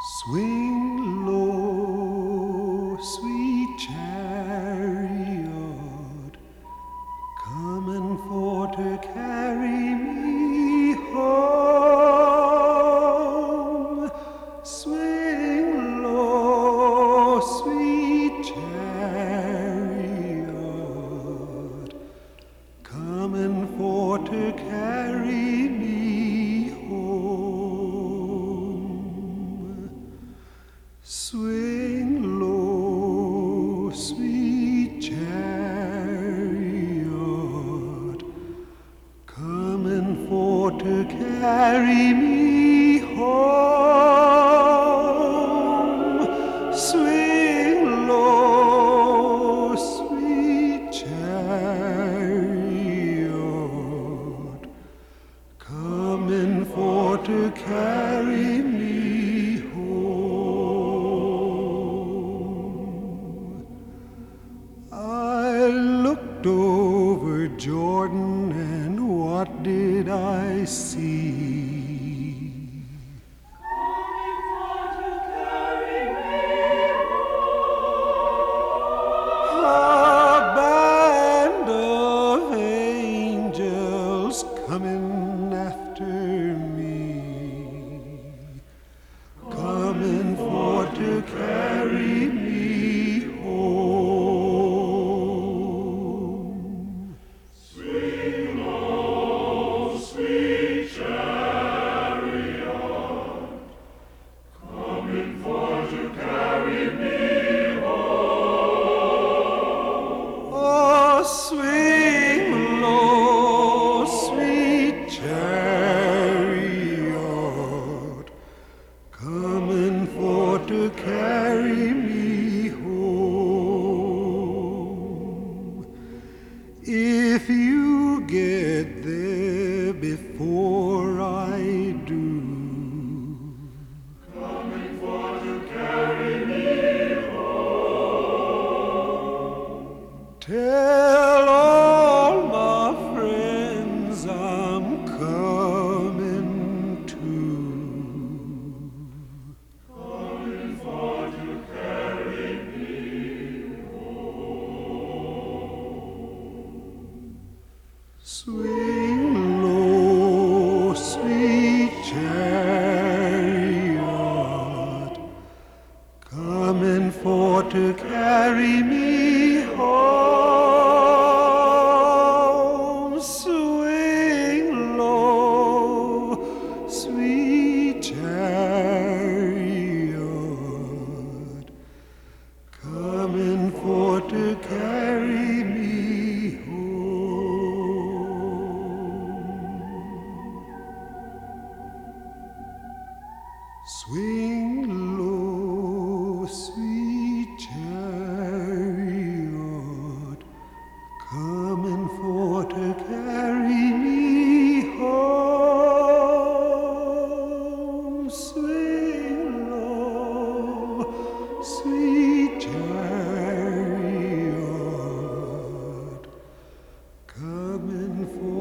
Swing low, sweet chariot, coming for to carry me home. Swing low, sweet chariot, coming for to carry me home. Swing low, sweet chariot, coming for to carry me home. Swing low, sweet chariot, coming for to carry me home. I looked over Jordan, and what did I see? A band of angels coming after me, coming for to carry me home. Swing low, sweet chariot, coming for to carry me home. Oh, swing low, sweet chariot, coming for to carry me home. If you get there before I do, Coming for to carry me home. tell all my friends I'm coming too. Coming for to carry me Swing low, sweet chariot, coming for to carry me home. Swing low, sweet chariot, coming for to carry me home. Swing low, sweet chariot, coming for to carry me home. Swing low, sweet chariot, coming for